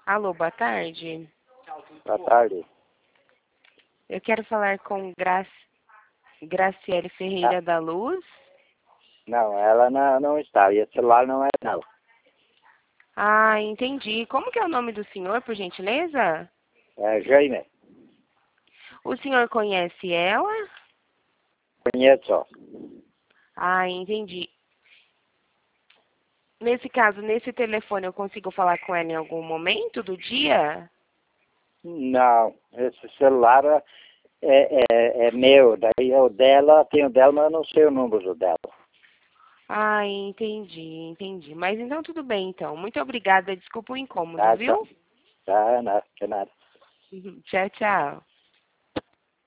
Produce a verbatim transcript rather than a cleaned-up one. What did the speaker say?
Alô, boa tarde. Boa tarde. Eu quero falar com Gra Graciele Ferreira Ah, da Luz. não, ela não, não está. E o celular não é dela. Ah, entendi. Como que é o nome do senhor, por gentileza? É Jaime. O senhor conhece ela? Conheço. Ah, entendi. Nesse caso, nesse telefone, eu consigo falar com ela em algum momento do dia? Não, esse celular é, é, é meu. Daí é o dela, tem o dela, mas eu não sei o número dela. Ah, entendi, entendi. Mas então tudo bem, então. Muito obrigada. Desculpa o incômodo, Tá, tá, viu? tá, não, que nada. Tchau, tchau.